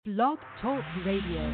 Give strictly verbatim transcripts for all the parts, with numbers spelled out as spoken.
Blog Talk Radio.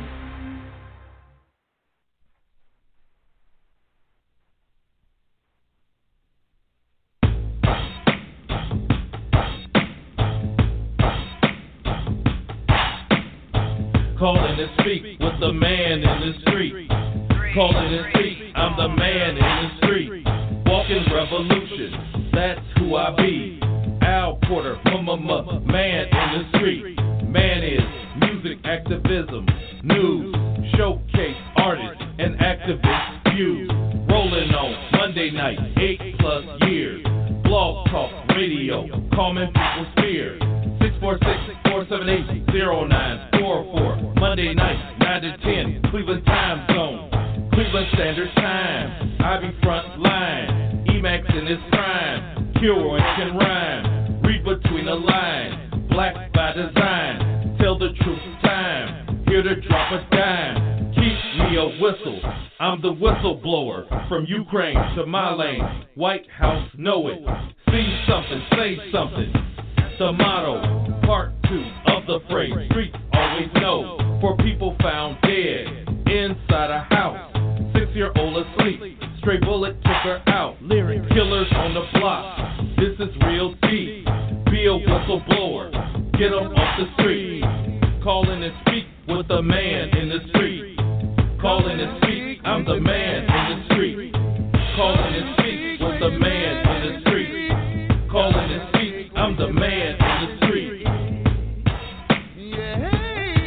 Calling and speak with the man in the street. Calling and speak, I'm the man in the street. Walking revolution, that's who I be. Al Porter, m-m-m, man in the street. Man is music activism, news, showcase artists and activist views. Rolling on Monday night, eight plus years. Blog Talk Radio, calming people's fears. six four six, four seven eight, zero nine four four. Monday night, nine to ten, Cleveland time zone. Cleveland Standard Time. I be front line. Emacs in his prime. Kilroy can rhyme. Read between the lines. Black by design. Tell the truth time. Here to drop a dime. Keep me a whistle. I'm the whistleblower. From Ukraine to my lane. White House know it. See something, say something. The motto, part two of the phrase, streets always know. For people found dead inside a house, six-year-old asleep, stray bullet took her out. Lyric killers on the block, this is real deep. Be a whistleblower, get 'em off the street. Call in and speak with the man in the street. Call in and speak, I'm the man in the street. Call in and speak with the man in the street. Call in and speak, I'm the man in the street. Yeah,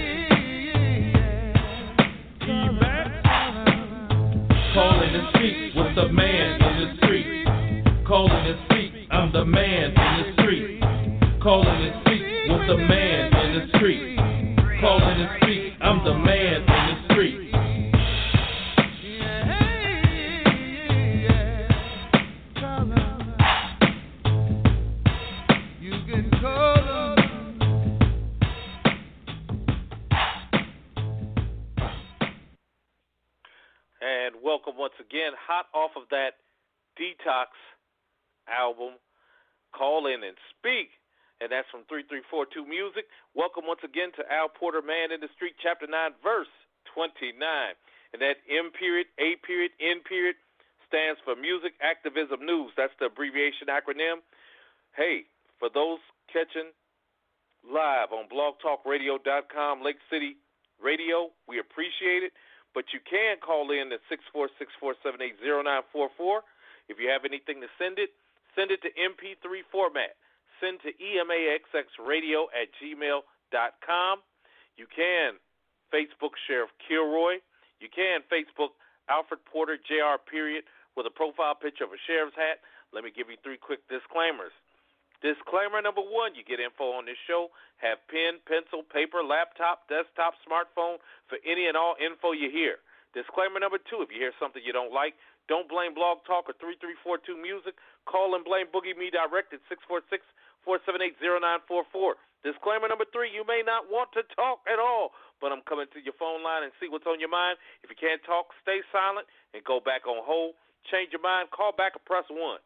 call in and speak with the man in the street. Call in and speak, I'm the man in the street. Call in and speak with the man in the street. Call in and speak, I'm the man in the street. And welcome once again, hot off of that Detox album, Call In and Speak, and that's from three three four two Music. Welcome once again to Al Porter, Man in the Street, Chapter nine, Verse twenty-nine. And that M period, A period, N period stands for Music Activism News. That's the abbreviation acronym. Hey, for those catching live on blog talk radio dot com, Lake City Radio, we appreciate it. But you can call in at six four six, four seven eight, zero nine four four. If you have anything to send it, send it to M P three format. Send to emaxxradio at gmail dot com. You can Facebook Sheriff Kilroy. You can Facebook Alfred Porter, J R period, with a profile picture of a sheriff's hat. Let me give you three quick disclaimers. Disclaimer number one, you get info on this show. Have pen, pencil, paper, laptop, desktop, smartphone for any and all info you hear. Disclaimer number two, if you hear something you don't like, don't blame Blog Talk or three three four two Music. Call and blame Boogie Me Direct at six four six, four seven eight, zero nine four four. Disclaimer number three, you may not want to talk at all, but I'm coming to your phone line and see what's on your mind. If you can't talk, stay silent and go back on hold. Change your mind, call back or press one.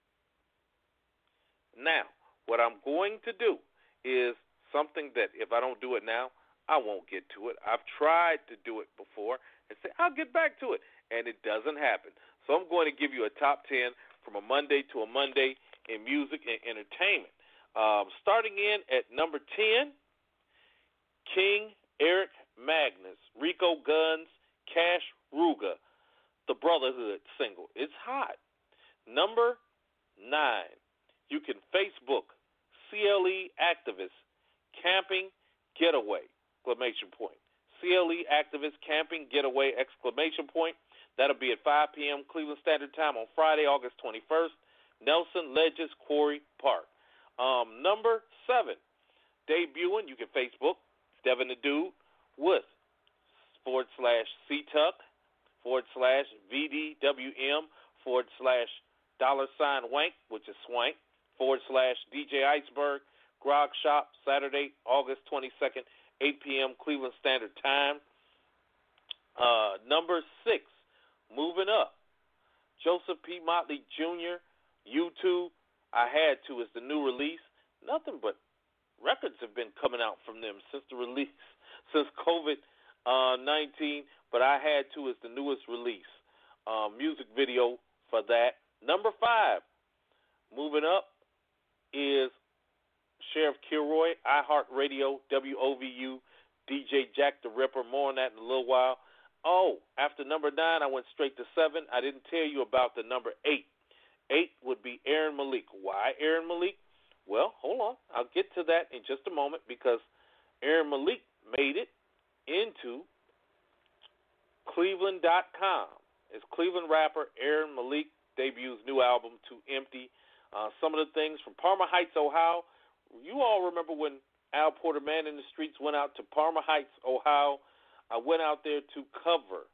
Now, what I'm going to do is something that if I don't do it now, I won't get to it. I've tried to do it before and say, I'll get back to it, and it doesn't happen. So I'm going to give you a top ten from a Monday to a Monday in music and entertainment. Um, starting in at number ten, King Eric Magnus, Rico Guns, Cash Ruga, the Brotherhood single. It's hot. Number nine, you can Facebook C L E Activist Camping Getaway, exclamation point. C L E Activist Camping Getaway, exclamation point. That'll be at five p.m. Cleveland Standard Time on Friday, August twenty-first. Nelson Ledges Quarry Park. Um, number seven, debuting, you can Facebook Devin the Dude with forward slash C-Tuck, forward slash V D W M, forward slash dollar sign wank, which is swank, forward slash D J Iceberg, Grog Shop, Saturday, August twenty-second, eight p.m. Cleveland Standard Time. Uh, number six, moving up, Joseph P. Motley Junior, YouTube, I Had To is the new release. Nothing but records have been coming out from them since the release. since COVID nineteen, but I had to. It's the newest release. Uh, music video for that. Number five, moving up, is Sheriff Kilroy, iHeartRadio, W O V U, D J Jack the Ripper. More on that in a little while. Oh, after number nine, I went straight to seven. I didn't tell you about the number eight. Eight would be Aaron Malik. Why Aaron Malik? Well, hold on. I'll get to that in just a moment because Aaron Malik made it into Cleveland dot com. It's Cleveland rapper Aaron Malik debuts new album, Too Empty. Uh, some of the things from Parma Heights, Ohio. You all remember when Al Porter, Man in the Streets, went out to Parma Heights, Ohio. I went out there to cover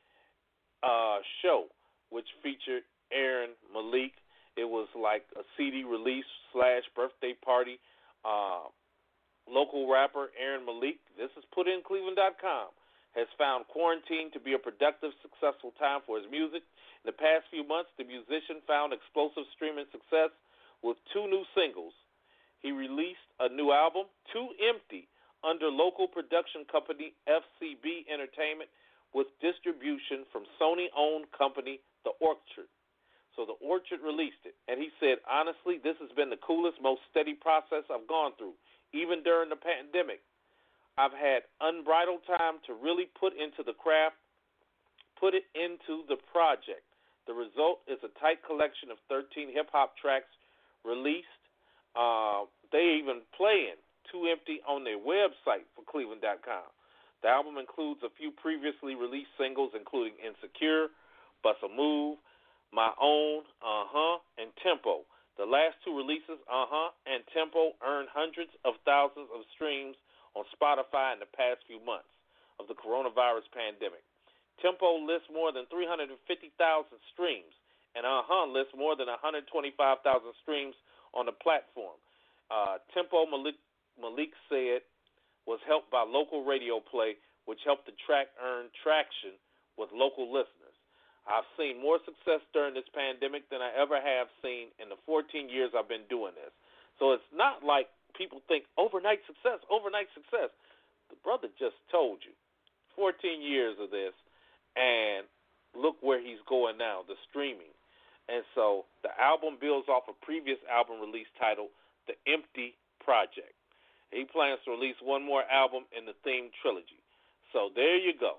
a show which featured Aaron Malik. It was like a C D release slash birthday party. Uh, local rapper Aaron Malik, this is put in Cleveland dot com, has found quarantine to be a productive, successful time for his music. In the past few months, the musician found explosive streaming success with two new singles. He released a new album, Too Empty, under local production company F C B Entertainment with distribution from Sony-owned company The Orchard. So The Orchard released it. And he said, honestly, this has been the coolest, most steady process I've gone through, even during the pandemic. I've had unbridled time to really put into the craft, put it into the project. The result is a tight collection of thirteen hip-hop tracks released. Uh, they even playing Too Empty on their website for Cleveland dot com. The album includes a few previously released singles, including Insecure, Bust a Move, My Own, Uh-Huh, and Tempo. The last two releases, Uh-Huh and Tempo, earned hundreds of thousands of streams on Spotify in the past few months of the coronavirus pandemic. Tempo lists more than three hundred fifty thousand streams, and Uh-Huh lists more than one hundred twenty-five thousand streams on the platform. Uh, Tempo, Malik, Malik said, was helped by local radio play, which helped the track earn traction with local listeners. I've seen more success during this pandemic than I ever have seen in the fourteen years I've been doing this. So it's not like people think overnight success, overnight success. The brother just told you, fourteen years of this, and look where he's going now, the streaming. And so the album builds off a previous album release titled The Empty Project. He plans to release one more album in the theme trilogy. So there you go.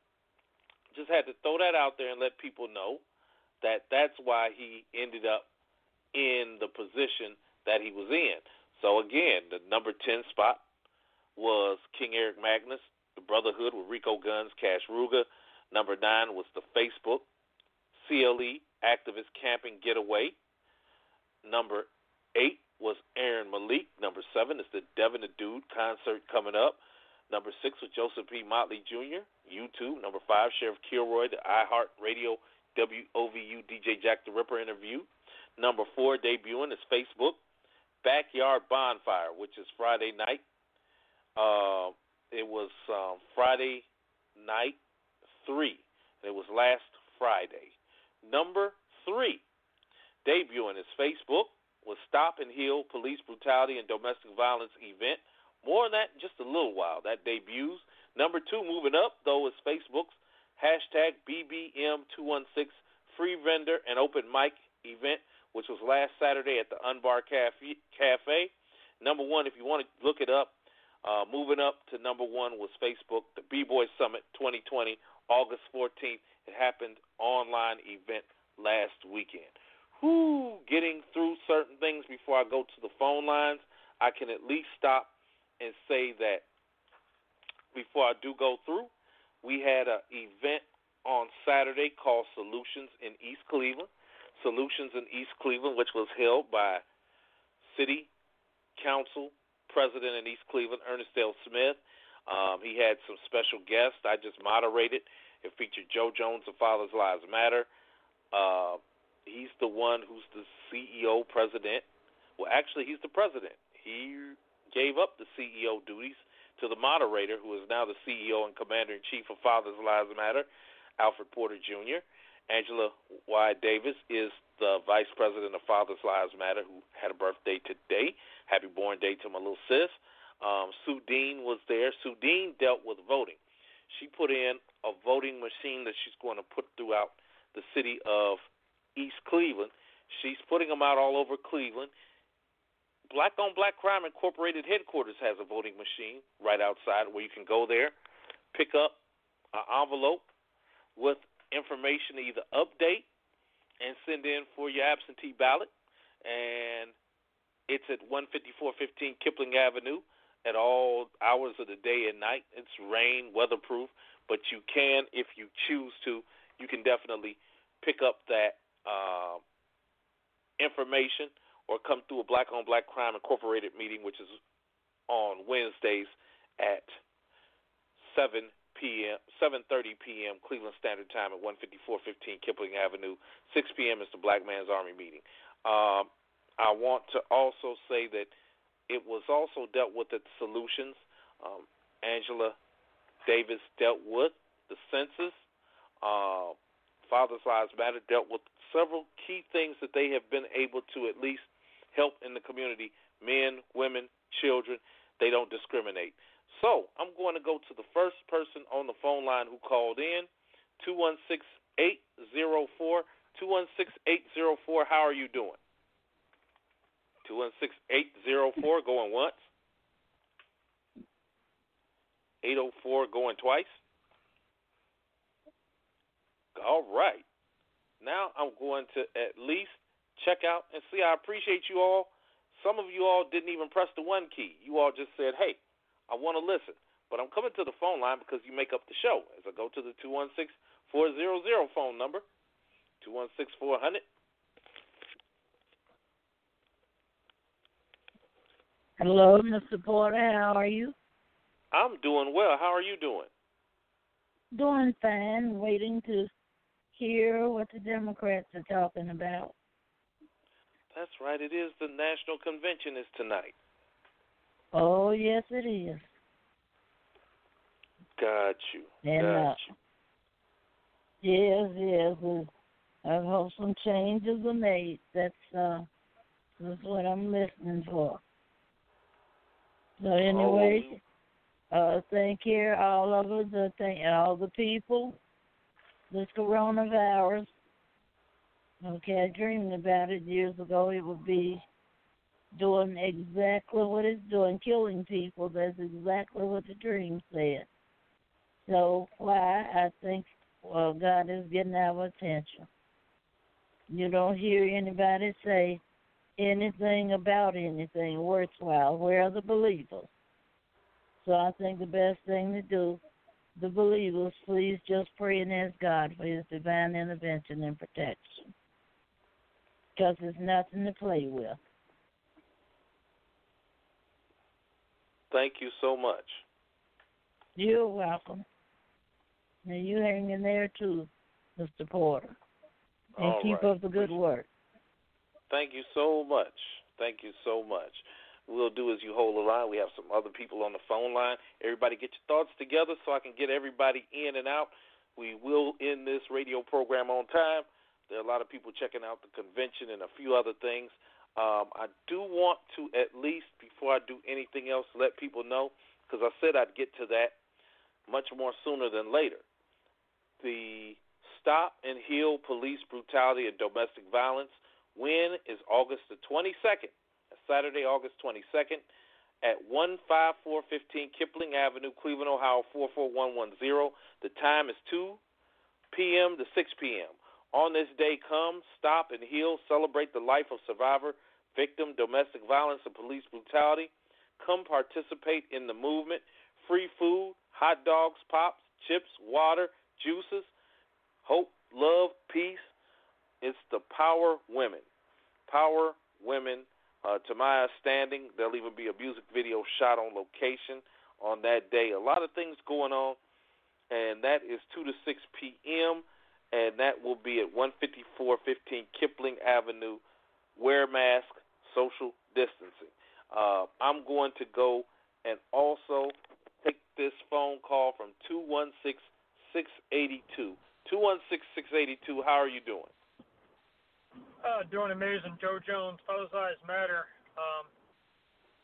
Just had to throw that out there and let people know that that's why he ended up in the position that he was in. So again, the number ten spot was King Eric Magnus, The Brotherhood with Rico Guns, Cash Ruger. Number nine was The Facebook, C L E, Activist Camping Getaway. Number eight was Aaron Malik. Number seven is the Devin the Dude concert coming up. Number six was Joseph P. Motley Junior, YouTube. Number five, Sheriff Kilroy, the iHeartRadio W O V U D J Jack the Ripper interview. Number four, debuting is Facebook, Backyard Bonfire, which is Friday night. Uh, it was um, Friday night three. It was last Friday. Number three, debuting is Facebook, was Stop and Heal Police Brutality and Domestic Violence event. More on that in just a little while. That debuts. Number two, moving up, though, is Facebook's hashtag B B M two one six free vendor and open mic event, which was last Saturday at the Unbar Cafe. Cafe. Number one, if you want to look it up, uh, moving up to number one was Facebook, the B-Boy Summit twenty twenty, August fourteenth. It happened online event last weekend. Whoo, getting through certain things before I go to the phone lines, I can at least stop and say that before I do go through, we had an event on Saturday called Solutions in East Cleveland. Solutions in East Cleveland, which was held by City Council President in East Cleveland, Ernest L. Smith. Um, he had some special guests. I just moderated. It featured Joe Jones of Fathers Lives Matter. Uh, he's the one who's the C E O president. Well, actually, he's the president. He gave up the C E O duties to the moderator, who is now the C E O and Commander-in-Chief of Fathers Lives Matter, Alfred Porter Junior Angela Y. Davis is the Vice President of Fathers Lives Matter, who had a birthday today. Happy born day to my little sis. Um, Sue Dean was there. Sue Dean dealt with voting. She put in a voting machine that she's going to put throughout the city of East Cleveland. She's putting them out all over Cleveland. Black on Black Crime Incorporated headquarters has a voting machine right outside where you can go there, pick up an envelope with information to either update and send in for your absentee ballot. And it's at one fifty-four fifteen Kipling Avenue at all hours of the day and night. It's rain, weatherproof, but you can, if you choose to, you can definitely pick up that uh, information or come through a Black on Black Crime Incorporated meeting, which is on Wednesdays at seven p.m., seven thirty p.m. Cleveland Standard Time at one fifty-four fifteen Kipling Avenue. six p.m. is the Black Man's Army meeting. Um, I want to also say that it was also dealt with at Solutions. Um, Angela Davis dealt with the census. Uh, Father's Lives Matter dealt with several key things that they have been able to at least help in the community. Men, women, children, they don't discriminate. So I'm going to go to the first person on the phone line who called in, two one six, eight zero four, two one six, eight zero four. How are you doing? two one six, eight zero four, going once. eight oh four going twice. All right. Now I'm going to at least check out and see. I appreciate you all. Some of you all didn't even press the one key. You all just said, hey, I want to listen. But I'm coming to the phone line because you make up the show. As I go to the two one six, four hundred phone number, two one six, four hundred. Hello, Mister Porter. How are you? I'm doing well. How are you doing? Doing fine. Waiting to hear what the Democrats are talking about. That's right. It is the National Convention is tonight. Oh, yes, it is. Got you. And, Got uh, you. Yes, yes. uh, I hope some changes are made. That's, uh, that's what I'm listening for. So anyway, Oh. uh, thank you, all of us. Uh, thank all the people. This coronavirus. Okay, I dreamed about it years ago. It would be doing exactly what it's doing, killing people. That's exactly what the dream said. So why I think well, God is getting our attention. You don't hear anybody say anything about anything worthwhile. Where are the believers? So I think the best thing to do, the believers, please just pray and ask God for his divine intervention and protection. Because it's nothing to play with. Thank you so much. You're welcome. Now you hang in there too, Mister Porter. And All keep right. up the good work. Thank you so much. Thank you so much. We'll do as you hold the line. We have some other people on the phone line. Everybody get your thoughts together so I can get everybody in and out. We will end this radio program on time. There are a lot of people checking out the convention and a few other things. Um, I do want to at least, before I do anything else, let people know, because I said I'd get to that much more sooner than later. The Stop and Heal Police Brutality and Domestic Violence when is August the twenty-second, Saturday, August twenty-second, at one five four one five Kipling Avenue, Cleveland, Ohio, four four one one zero. The time is two p.m. to six p.m. On this day, come, stop, and heal, celebrate the life of survivor, victim, domestic violence, and police brutality. Come participate in the movement. Free food, hot dogs, pops, chips, water, juices, hope, love, peace. It's the Power Women. Power Women. Uh, to my understanding, there'll even be a music video shot on location on that day. A lot of things going on, and that is two to six p.m., and that will be at one fifty-four fifteen Kipling Avenue. Wear mask, social distancing. Uh, I'm going to go and also take this phone call from two one six, six eight two. two one six, six eight two, how are you doing? Uh, doing amazing. Joe Jones, Father's Lives Matter. Um,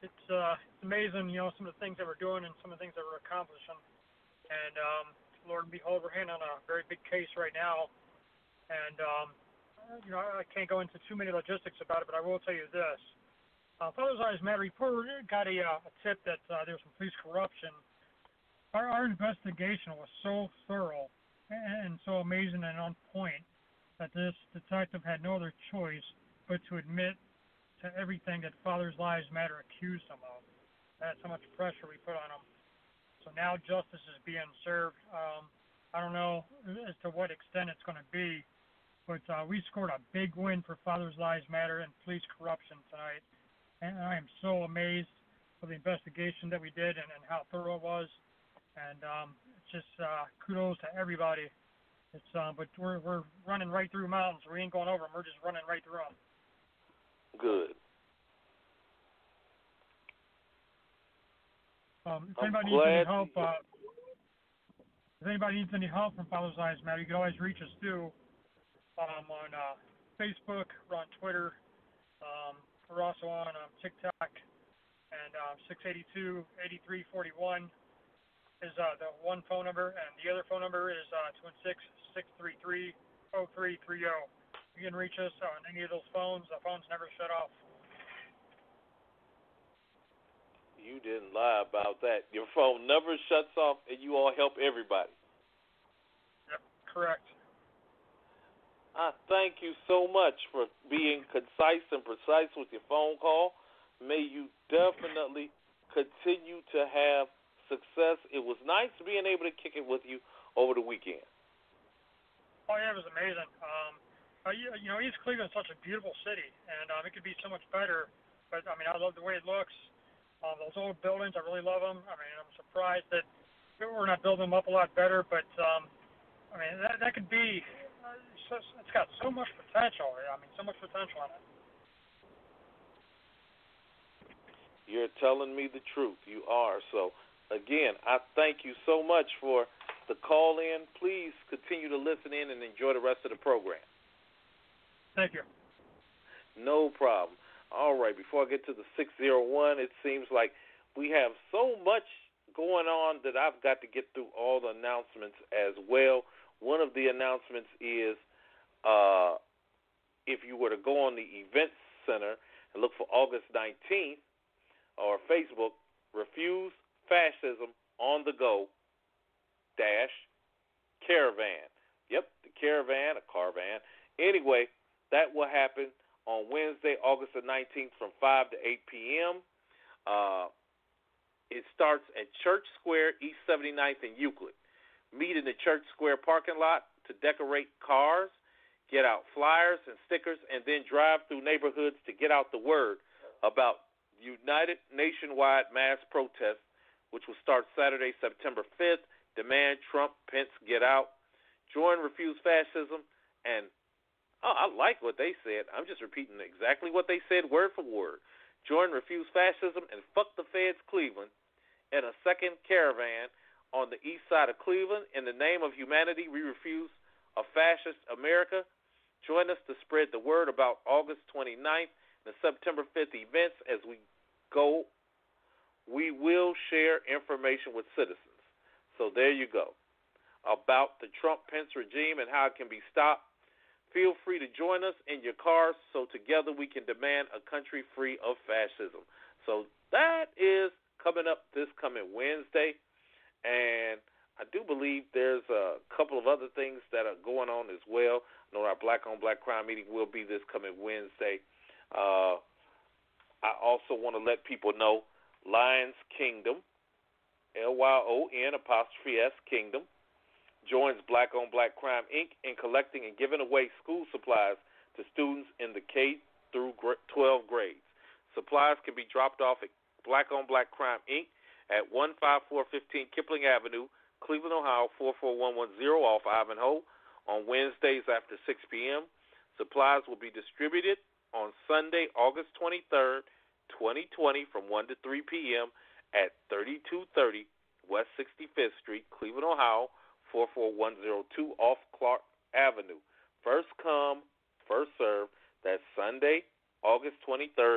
it's uh, it's amazing, you know, some of the things that we're doing and some of the things that we're accomplishing. And um, Lord and behold, we're handling a very big case right now. And um, you know, I can't go into too many logistics about it, but I will tell you this: uh, Father's Eyes Matter reporter got a, uh, a tip that uh, there was some police corruption. Our, our investigation was so thorough and so amazing and on point that this detective had no other choice but to admit to everything that Father's Lives Matter accused him of. That's how much pressure we put on him. So now justice is being served. Um, I don't know as to what extent it's going to be, but uh, we scored a big win for Father's Lives Matter and police corruption tonight. And I am so amazed for the investigation that we did and, and how thorough it was. And um, it's just uh, kudos to everybody. It's uh, but we're we're running right through mountains. We ain't going over them. We're just running right through them. Good. Um, if I'm anybody needs glad any help, uh, if anybody needs any help from Father's Lives Matter, you can always reach us too. Um, on uh, Facebook, we're on Twitter. Um, we're also on um, TikTok, and uh, six eight two, eight three four one. Is uh, the one phone number, and the other phone number is uh, two one six, six three three, zero three three zero. You can reach us on any of those phones. The phones never shut off. You didn't lie about that. Your phone never shuts off, and you all help everybody. Yep, correct. I thank you so much for being concise and precise with your phone call. May you definitely continue to have success. It was nice being able to kick it with you over the weekend. Oh yeah, it was amazing. Um, uh, you, you know, East Cleveland is such a beautiful city, and um, it could be so much better. But I mean, I love the way it looks. Um, those old buildings, I really love them. I mean, I'm surprised that we're not building them up a lot better. But um, I mean, that that could be. Uh, so, it's got so much potential. I mean, so much potential in it. You're telling me the truth. You are. So, again, I thank you so much for the call in. Please continue to listen in and enjoy the rest of the program. Thank you. No problem. All right, before I get to the six oh one, it seems like we have so much going on that I've got to get through all the announcements as well. One of the announcements is uh, if you were to go on the Events Center and look for August nineteenth or Facebook, Refuse Fascism on the Go dash Caravan. Yep, the Caravan, a caravan. Anyway, that will happen on Wednesday, August the nineteenth from five to eight p.m. Uh, it starts at Church Square, East seventy-ninth and Euclid. Meet in the Church Square parking lot to decorate cars, get out flyers and stickers, and then drive through neighborhoods to get out the word about United Nationwide Mass Protest, which will start Saturday, September fifth. Demand Trump, Pence, get out. Join Refuse Fascism. And oh, I like what they said. I'm just repeating exactly what they said word for word. Join Refuse Fascism and fuck the feds Cleveland in a second caravan on the east side of Cleveland. In the name of humanity, we refuse a fascist America. Join us to spread the word about August twenty-ninth and the September fifth events. As we go, we will share information with citizens. So there you go. About the Trump-Pence regime and how it can be stopped. Feel free to join us in your cars so together we can demand a country free of fascism. So that is coming up this coming Wednesday. And I do believe there's a couple of other things that are going on as well. I know our Black on Black Crime meeting will be this coming Wednesday. Uh, I also want to let people know Lions Kingdom, L Y O N apostrophe S Kingdom, joins Black on Black Crime, Incorporated in collecting and giving away school supplies to students in the K through twelve grades. Supplies can be dropped off at Black on Black Crime, Incorporated at one five four one five Kipling Avenue, Cleveland, Ohio, four four one one zero off Ivanhoe on Wednesdays after six p.m. Supplies will be distributed on Sunday, August twenty-third, twenty twenty from one to three p.m. at thirty-two thirty West sixty-fifth Street, Cleveland, Ohio, four four one zero two off Clark Avenue. First come, first serve. That's Sunday, August twenty-third,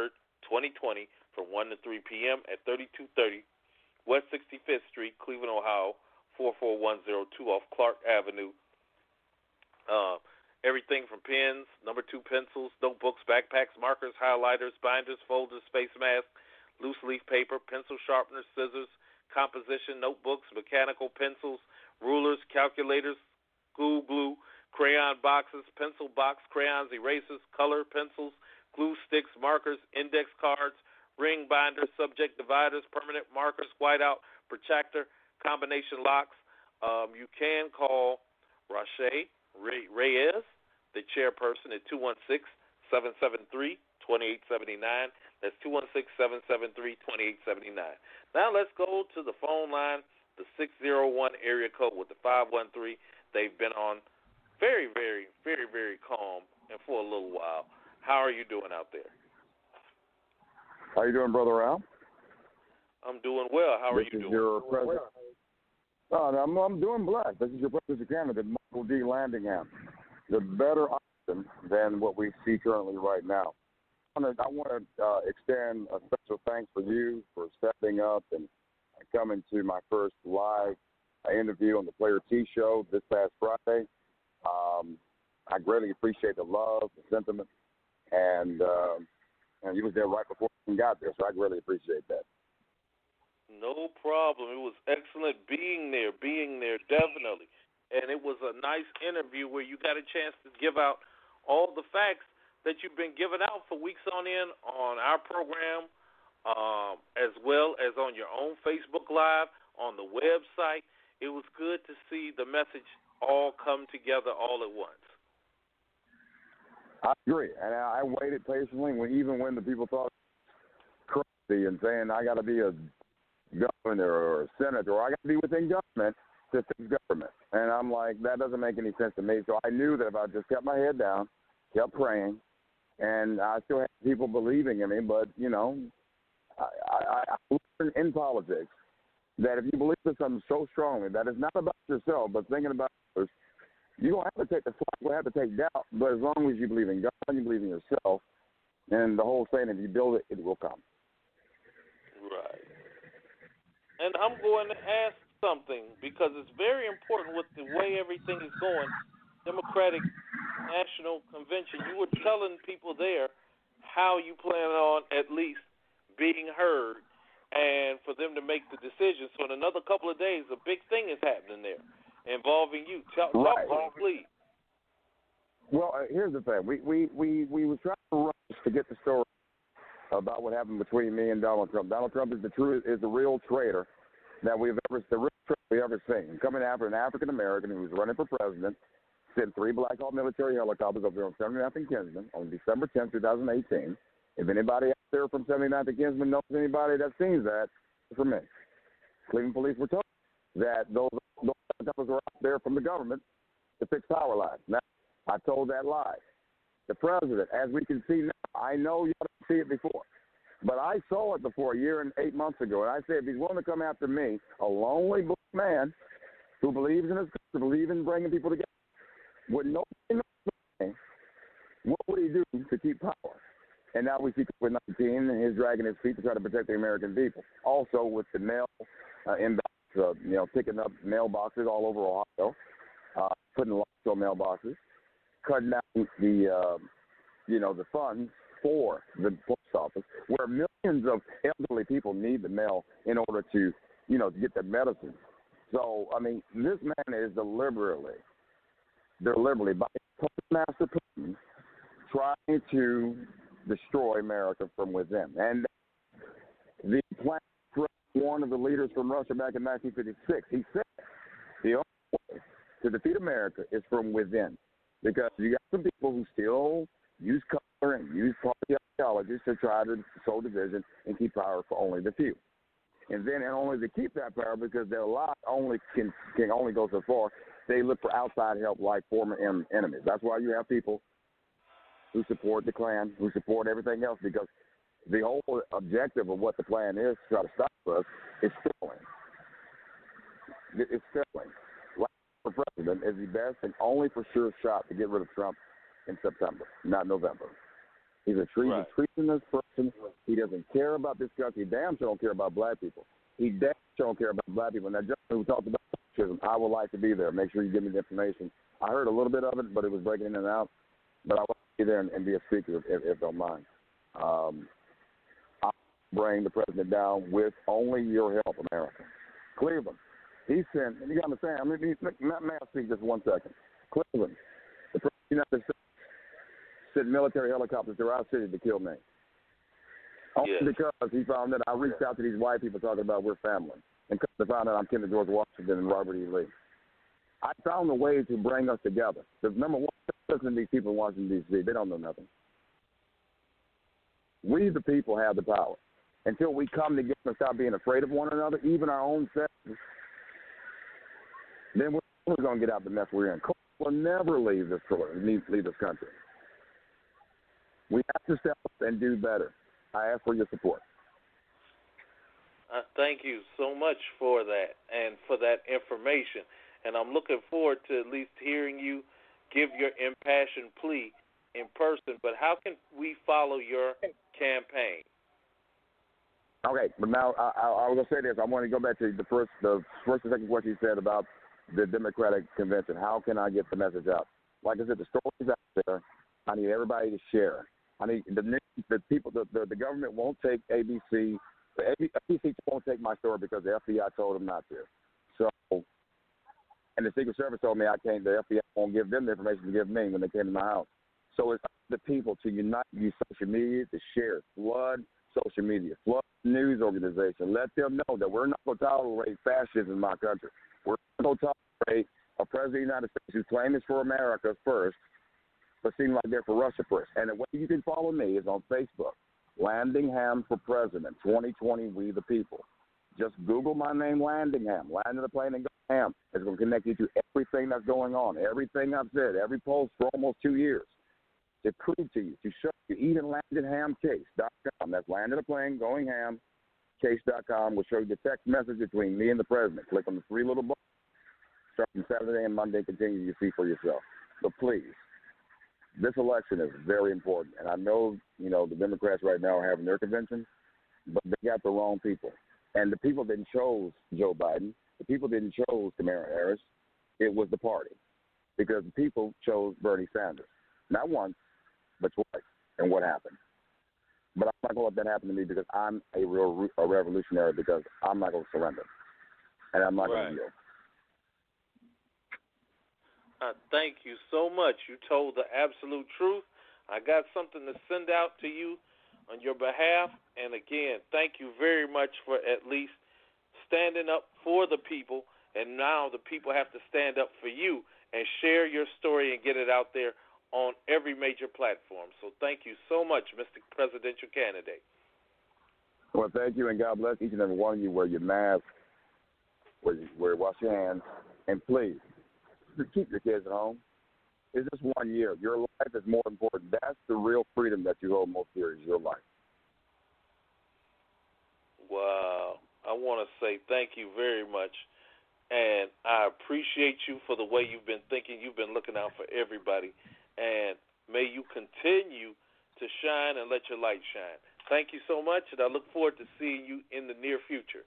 twenty twenty, from one to three p.m. at thirty-two thirty West sixty-fifth Street, Cleveland, Ohio, four four one zero two off Clark Avenue. Uh, everything from pens, number two pencils, notebooks, backpacks, markers, highlighters, binders, folders, face masks, loose leaf paper, pencil sharpeners, scissors, composition, notebooks, mechanical pencils, rulers, calculators, glue, glue, crayon boxes, pencil box, crayons, erasers, color pencils, glue sticks, markers, index cards, ring binders, subject dividers, permanent markers, whiteout, protractor, combination locks. Um, you can call Rashay Reyes, the chairperson, at two one six, seven seven three, two eight seven nine. That's two one six, seven seven three, two eight seven nine. Now let's go to the phone line, the six oh one area code with the five one three. They've been on very, very, very, very calm and for a little while. How are you doing out there? How you doing, Brother Al? I'm doing well. How are this you is doing? Your president. Oh, I'm, I'm doing blessed. This is your president candidate, Michael D. Landingham. The better option than what we see currently right now. I want to, I want to uh, extend a special thanks for you for stepping up and coming to my first live interview on the Player T Show this past Friday. Um, I greatly appreciate the love, the sentiment, and uh, and you was there right before you got there, so I greatly appreciate that. No problem. It was excellent being there, being there, definitely. And it was a nice interview where you got a chance to give out all the facts that you've been giving out for weeks on end on our program, um, as well as on your own Facebook Live, on the website. It was good to see the message all come together all at once. I agree, and I waited patiently when even when the people thought crazy and saying I got to be a governor or a senator or I got to be within government to fix government, and I'm like, that doesn't make any sense to me. So I knew that if I just kept my head down, kept praying, and I still had people believing in me, but you know, I, I, I learned in politics that if you believe in something so strongly that it's not about yourself but thinking about others, you don't have to take the fight, you have to take doubt, but as long as you believe in God and you believe in yourself, and the whole saying, if you build it, it will come. Right. And I'm going to ask something because it's very important with the way everything is going. Democratic National Convention, you were telling people there how you plan on at least being heard and for them to make the decision. So in another couple of days, a big thing is happening there involving you. Talk, talk right. to me, please. Well, uh, here's the thing. We, we, we, we were trying to rush to get the story about what happened between me and Donald Trump. Donald Trump is the true, is the real traitor that we've ever, the real traitor we've ever seen. Coming after an African American who was running for president, sent three Black Hawk military helicopters over there on seventy-ninth and Kinsman on December tenth, twenty eighteen. If anybody out there from seventy-ninth and Kinsman knows anybody that sees that, it's for me. Cleveland police were told that those, those helicopters were out there from the government to fix power lines. Now, I told that lie. The president, as we can see now, I know you didn't see it before, but I saw it before a year and eight months ago, and I said, if he's willing to come after me, a lonely black man who believes in his country, believes in bringing people together, with nobody knows, what would he do to keep power? And now we see COVID nineteen and he's dragging his feet to try to protect the American people. Also with the mail uh, inbox, uh, you know, picking up mailboxes all over Ohio, uh, putting locks on mailboxes, cutting down the, uh, you know, the funds for the post office, where millions of elderly people need the mail in order to, you know, to get their medicine. So, I mean, this man is deliberately, deliberately, by Postmaster Putin, trying to destroy America from within. And the plan, one of the leaders from Russia back in nineteen fifty-six, he said the only way to defeat America is from within. Because you got some people who still use color and use party ideologies to try to sow division and keep power for only the few. And then, and only to keep that power, because their lie only can, can only go so far, they look for outside help like former en- enemies. That's why you have people who support the Klan, who support everything else, because the whole objective of what the plan is to try to stop us is stealing. It's stealing. For president is the best and only for sure shot to get rid of Trump in September, not November. He's a, tre- right. a treasonous person. He doesn't care about this country. He damn sure don't care about black people. He damn sure don't care about black people. Now, just who talked about fascism, I would like to be there. Make sure you give me the information. I heard a little bit of it, but it was breaking in and out. But I want to be there and, and be a speaker, if, if don't mind. Um, I'll bring the president down with only your help, America. Cleveland, he sent, and you got to understand, I mean, may I speak just one second? Cleveland, the president of the United States sent military helicopters to our city to kill me. Only yes. because he found that I reached out to these white people talking about we're family. And to find out I'm kin to George Washington and Robert E. Lee. I found a way to bring us together. Because number one, listen to these people in Washington, D C, they don't know nothing. We, the people, have the power. Until we come together and stop being afraid of one another, even our own selves, then we're, we're going to get out the mess we're in. We'll never leave this, leave this country. We have to step up and do better. I ask for your support. Uh, thank you so much for that and for that information. And I'm looking forward to at least hearing you give your impassioned plea in person. But how can we follow your campaign? Okay, but now I, I, I was going to say this. I want to go back to the first, the first and second question you said about the Democratic Convention. How can I get the message out? Like I said, the story's out there. I need everybody to share. I need the, the people. The, the, the government won't take A B C. The A B C won't take my story because the F B I told them not to. So, and the Secret Service told me I can't. The F B I won't give them the information to give me when they came to my house. So it's up to the people to unite, use social media to share, flood social media, flood news organization. Let them know that we're not going to tolerate fascism in my country. We're not going to tolerate a president of the United States whose claim is for America first, but seem like they're for Russia first. And the way you can follow me is on Facebook. Landingham for President, twenty twenty, We the People. Just Google my name, Landingham. Land in the plane and go ham. It's going to connect you to everything that's going on, everything I've said, every post for almost two years. To prove to you, to show you, even landingham case dot com. That's land in the plane, going ham, case dot com will show you the text message between me and the president. Click on the three little buttons. Starting Saturday and Monday, continue you see for yourself. So please. This election is very important, and I know, you know, the Democrats right now are having their convention, but they got the wrong people. And the people didn't chose Joe Biden. The people didn't chose Kamala Harris. It was the party, because the people chose Bernie Sanders. Not once, but twice. And what happened? But I'm not going to let that happen to me because I'm a real a revolutionary because I'm not going to surrender, and I'm not right. going to yield. Uh, thank you so much. You told the absolute truth. I got something to send out to you on your behalf. And again, thank you very much for at least standing up for the people. And now the people have to stand up for you and share your story and get it out there on every major platform. So thank you so much, Mister Presidential Candidate. Well, thank you, and God bless each and every one of you. Wear your mask, wear, you, wear wash your hands, and please, keep your kids at home. It's just one year. Your life is more important. That's the real freedom that you hold most dear is your life. Wow. I want to say thank you very much. And I appreciate you for the way you've been thinking. You've been looking out for everybody. And may you continue to shine and let your light shine. Thank you so much, and I look forward to seeing you in the near future.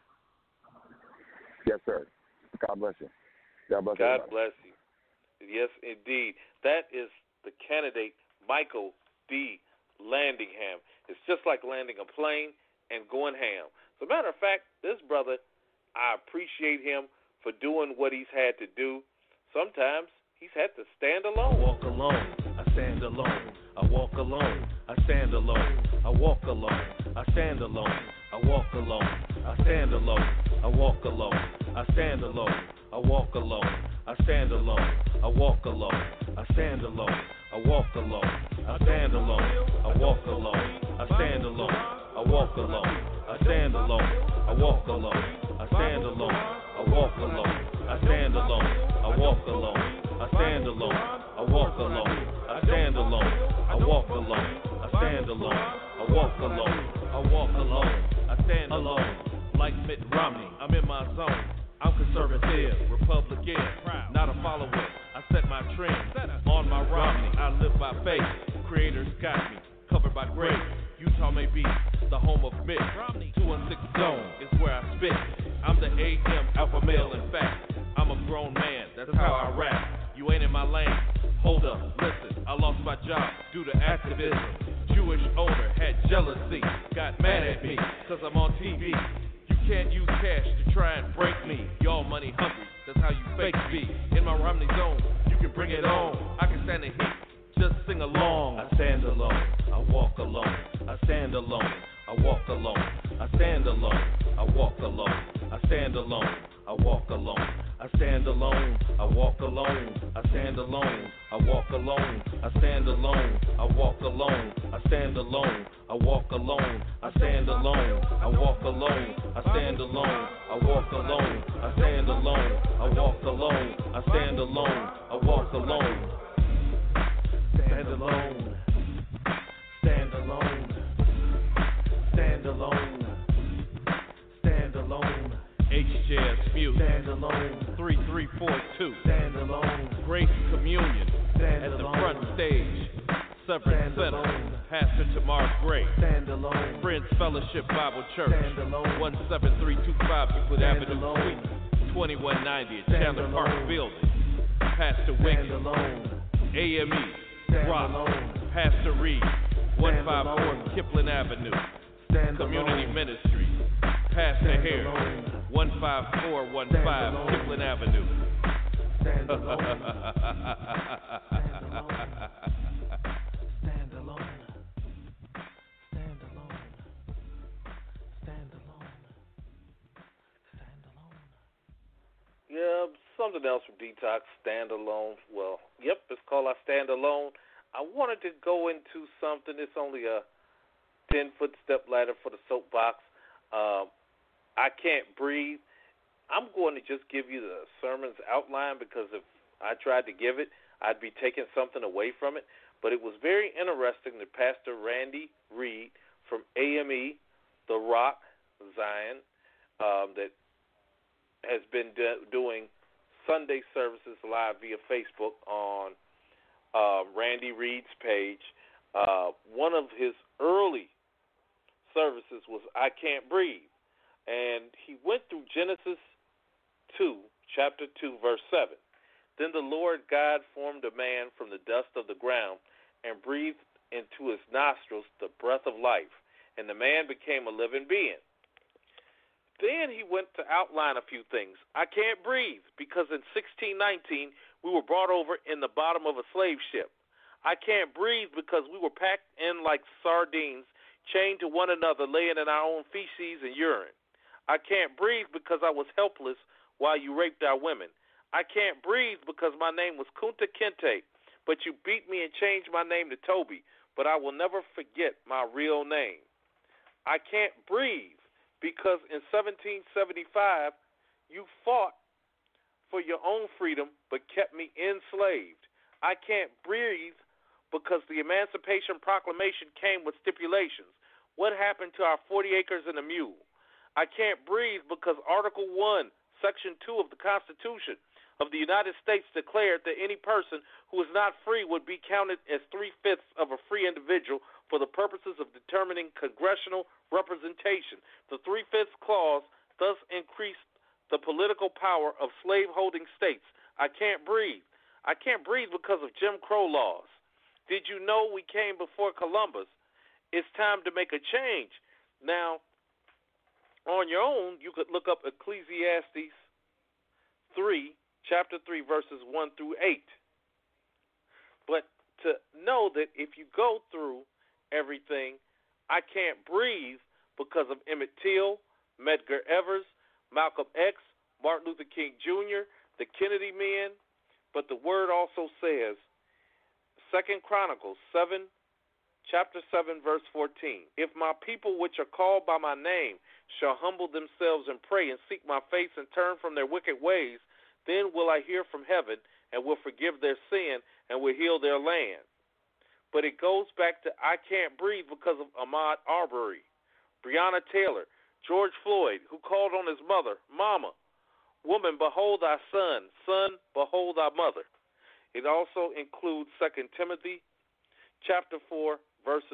Yes, sir. God bless you. God bless, God bless you. Yes, indeed. That is the candidate, Michael D. Landingham. It's just like landing a plane and going ham. As a matter of fact, this brother, I appreciate him for doing what he's had to do. Sometimes he's had to stand alone. I walk alone. I stand alone. I walk alone. I stand alone. I walk alone. I stand alone. I walk alone. I stand alone. I walk alone. I stand alone. I walk alone. I stand alone. I walk alone. I stand alone. I walk alone. I stand alone. I walk alone. I stand alone. I walk alone. I stand alone. I walk alone. I stand alone. I walk alone. I stand alone. I walk alone. I stand alone. I walk alone. I stand alone. I walk alone. I stand alone. I walk alone. I walk alone. I stand alone. Like Mitt Romney, I'm in my zone. I'm conservative, Republican, not a follower. I set my trend on my Romney. I live by faith. Creators got me. covered by grace. Utah may be the home of myth. two one six Zone is where I spit. I'm the A M alpha male, in fact. I'm a grown man, that's how I rap. You ain't in my lane. Hold up, listen, I lost my job due to activism. Jewish owner had jealousy, got mad at me, cause I'm on T V. You can't use cash to try and break me. Y'all money hungry, that's how you fake be. In my Romney zone, you can bring it on. I can stand the heat, just sing along. I stand alone, I walk alone. I stand alone, I walk alone. I stand alone, I walk alone. I stand alone, I walk alone. I stand alone, I walk alone. I stand alone, I walk alone. I stand alone, I walk alone. I stand alone, I walk alone. I stand alone, I walk alone. I stand alone, I walk alone. I stand alone, I walk alone. I stand alone, I walk alone. Stand alone, stand alone, stand alone, stand alone. H J S Mute, stand alone. three three four two, stand alone. Grace Communion, stand at alone. The front stage. Severance Center, alone. Pastor Tamar Gray, stand alone. Friends Fellowship Bible Church, stand alone. one seven three two five Euclid Avenue alone. Suite, twenty-one ninety at Chandler alone. Park Building. Pastor Wiggins, A M E, stand Rock, alone. Pastor Reed, one fifty-four Kipling Avenue, stand Community alone. Ministry, Pastor Hare, one five four one five Kipling Avenue. Stand alone. Stand alone. Stand alone. Stand alone. Stand alone. Yeah, something else from Detox, Stand Alone. Well, yep, it's called I Stand Alone. I wanted to go into something. It's only a ten-foot step ladder for the soapbox. Um, I Can't Breathe. I'm going to just give you the sermon's outline because if I tried to give it, I'd be taking something away from it. But it was very interesting that Pastor Randy Reed from A M E, The Rock, Zion, um, that has been do- doing Sunday services live via Facebook on uh, Randy Reed's page. Uh, one of his early services was I Can't Breathe. And he went through Genesis two, chapter two, verse seven. Then the Lord God formed a man from the dust of the ground and breathed into his nostrils the breath of life, and the man became a living being. Then he went to outline a few things. I can't breathe because in sixteen nineteen we were brought over in the bottom of a slave ship. I can't breathe because we were packed in like sardines, chained to one another, laying in our own feces and urine. I can't breathe because I was helpless while you raped our women. I can't breathe because my name was Kunta Kinte, but you beat me and changed my name to Toby, but I will never forget my real name. I can't breathe because in seventeen seventy-five you fought for your own freedom but kept me enslaved. I can't breathe because the Emancipation Proclamation came with stipulations. What happened to our forty acres and a mule? I can't breathe because Article one, Section two of the Constitution of the United States declared that any person who is not free would be counted as three-fifths of a free individual for the purposes of determining congressional representation. The three-fifths clause thus increased the political power of slave-holding states. I can't breathe. I can't breathe because of Jim Crow laws. Did you know we came before Columbus? It's time to make a change. Now, on your own, you could look up Ecclesiastes three, chapter three, verses one through eight. But to know that if you go through everything, I can't breathe because of Emmett Till, Medgar Evers, Malcolm X, Martin Luther King Junior, the Kennedy men. But the word also says, Second Chronicles seven, chapter seven, verse fourteen. If my people which are called by my name shall humble themselves and pray and seek my face and turn from their wicked ways, then will I hear from heaven and will forgive their sin and will heal their land. But it goes back to I can't breathe because of Ahmaud Arbery, Breonna Taylor, George Floyd, who called on his mother, Mama, woman, behold thy son, son, behold thy mother. It also includes Second Timothy chapter four, verses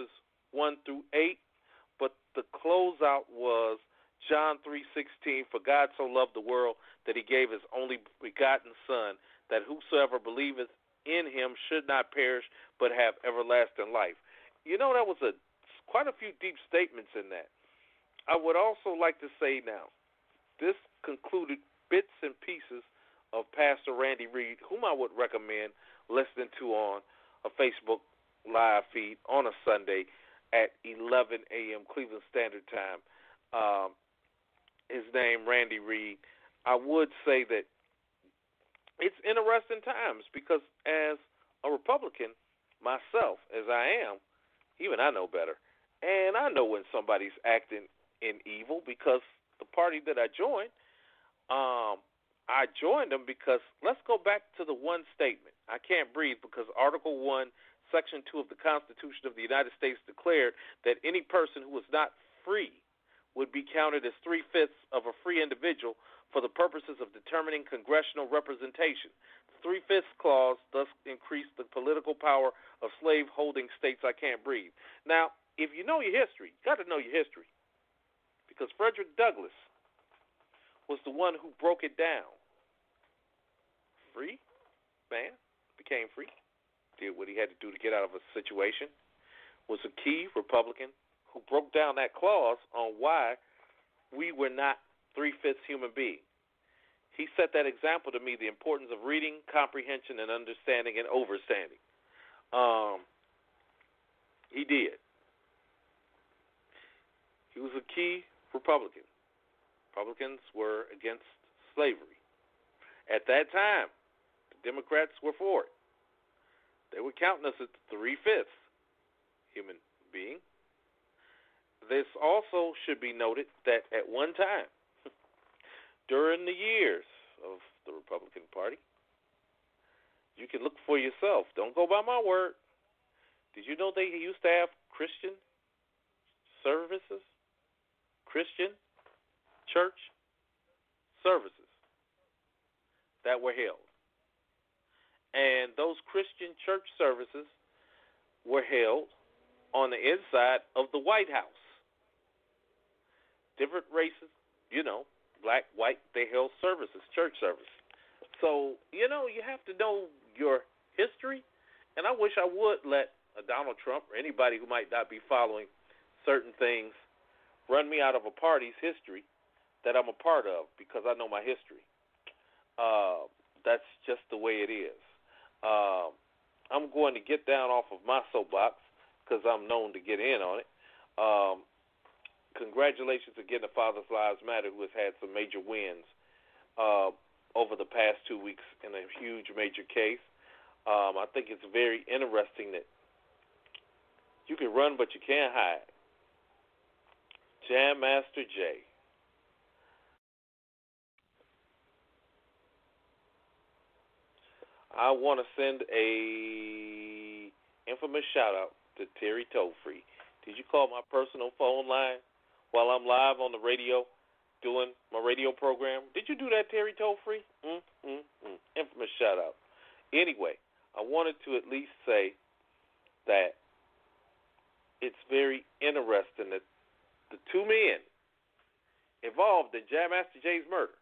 one through eight, but the closeout was John three sixteen. For God so loved the world that he gave his only begotten Son, that whosoever believeth in him should not perish but have everlasting life. You know, that was a quite a few deep statements in that. I would also like to say now, this concluded bits and pieces of Pastor Randy Reed, whom I would recommend listening to on a Facebook live feed on a Sunday at eleven a.m. Cleveland Standard Time. Um, his name, Randy Reed. I would say that it's interesting times because as a Republican myself, as I am, even I know better. And I know when somebody's acting in evil because the party that I joined, um, I joined them because let's go back to the one statement. I can't breathe because Article one, Section two of the Constitution of the United States declared that any person who was not free would be counted as three-fifths of a free individual for the purposes of determining congressional representation. The three-fifths clause thus increased the political power of slave-holding states. I can't breathe. Now, if you know your history, you got to know your history, because Frederick Douglass was the one who broke it down. Free man, became free, did what he had to do to get out of a situation, was a key Republican who broke down that clause on why we were not three-fifths human beings. He set that example to me, the importance of reading, comprehension, and understanding and overstanding. Um, he did. He was a key Republican. Republicans were against slavery. At that time, the Democrats were for it. They were counting us at three-fifths human being. This also should be noted that at one time, during the years of the Republican Party, you can look for yourself. Don't go by my word. Did you know they used to have Christian services? Christian church services that were held. And those Christian church services were held on the inside of the White House. Different races, you know, black, white, they held services, church services. So, you know, you have to know your history. And I wish I would let a Donald Trump or anybody who might not be following certain things run me out of a party's history that I'm a part of because I know my history. Uh, that's just the way it is. Uh, I'm going to get down off of my soapbox because I'm known to get in on it. Um, congratulations again to Fathers Lives Matter, who has had some major wins uh, over the past two weeks in a huge major case. Um, I think it's very interesting that you can run but you can't hide. Jam Master Jay. I want to send a infamous shout out to Terry Tollfree. Did you call my personal phone line while I'm live on the radio doing my radio program? Did you do that, Terry Tollfree? Mm, mm, mm. Infamous shout out. Anyway, I wanted to at least say that it's very interesting that the two men involved in Jam Master Jay's murder,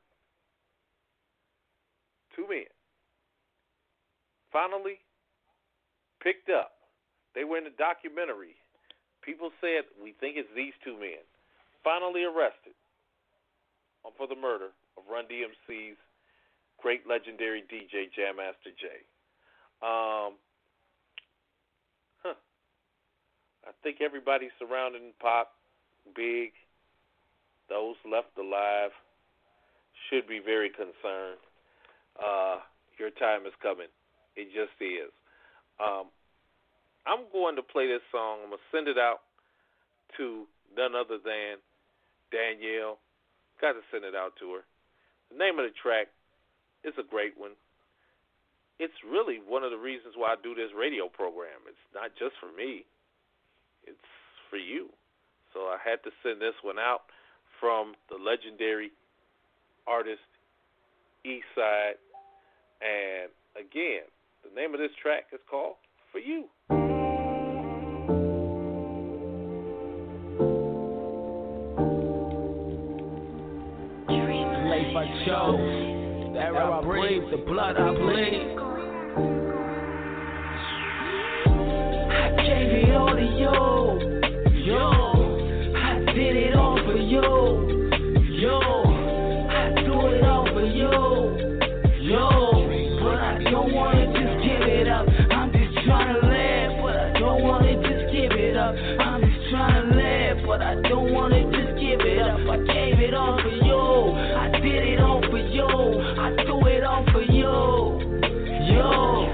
two men, finally picked up. They were in the documentary. People said, we think it's these two men. Finally arrested for the murder of Run D M C's great legendary D J, Jam Master Jay. Um, huh. I think everybody surrounding Pop, Big, those left alive, should be very concerned. Uh, your time is coming. It just is. Um, I'm going to play this song. I'm going to send it out to none other than Danielle. Got to send it out to her. The name of the track is a great one. It's really one of the reasons why I do this radio program. It's not just for me. It's for you. So I had to send this one out from the legendary artist Eastside. And again, the name of this track is called For You. I chose, the air I breathe, the blood I bleed. I gave it all to you, yo. I did it all for you, yo. I do it all for you, yo. But I don't wanna just give it up. I'm just trying to live, but I don't wanna just give it up. I'm just trying to live, but I don't wanna just give it up. I gave it all for you. I did it all for you. I do it all for you, yo.